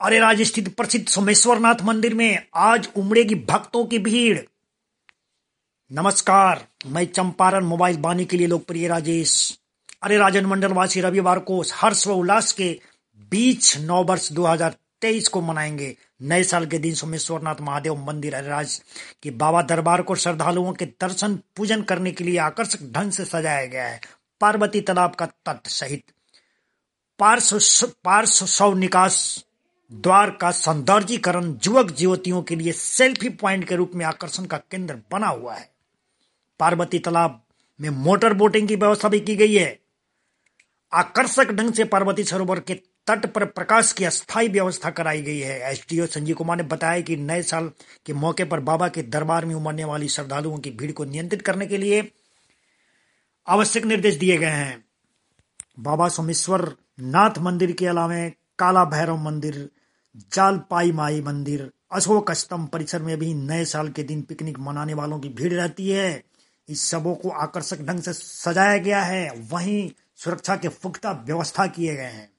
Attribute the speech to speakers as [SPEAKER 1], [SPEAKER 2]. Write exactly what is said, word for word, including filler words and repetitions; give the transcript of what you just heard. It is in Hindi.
[SPEAKER 1] अरेराज स्थित प्रसिद्ध सोमेश्वरनाथ मंदिर में आज उमड़ेगी भक्तों की भीड़। नमस्कार, मैं चंपारण मोबाइल बानी के लिए लोकप्रिय राजेश। अरेराजन मंडल वासी रविवार को हर्ष व उल्लास के बीच नौ वर्ष दो हजार तेईस को मनाएंगे। नए साल के दिन सोमेश्वरनाथ महादेव मंदिर अरेराज के बाबा दरबार को श्रद्धालुओं के दर्शन पूजन करने के लिए आकर्षक ढंग से सजाया गया है। पार्वती तालाब का तट सहित पार्श्व पार्श्व शव निकास द्वार का सौंदर्यीकरण युवक युवतियों के लिए सेल्फी पॉइंट के रूप में आकर्षण का केंद्र बना हुआ है। पार्वती तालाब में मोटर बोटिंग की व्यवस्था भी की गई है। आकर्षक ढंग से पार्वती सरोवर के तट पर प्रकाश की अस्थायी व्यवस्था कराई गई है। एसडीओ संजीव कुमार ने बताया कि नए साल के मौके पर बाबा के दरबार में उमड़ने वाली श्रद्धालुओं की भीड़ को नियंत्रित करने के लिए आवश्यक निर्देश दिए गए हैं। बाबा सोमेश्वर नाथ मंदिर के अलावा काला भैरव मंदिर, जालपाई माई मंदिर, अशोक स्तंभ परिसर में भी नए साल के दिन पिकनिक मनाने वालों की भीड़ रहती है। इस सबों को आकर्षक ढंग से सजाया गया है, वहीं सुरक्षा के पुख्ता व्यवस्था किए गए हैं।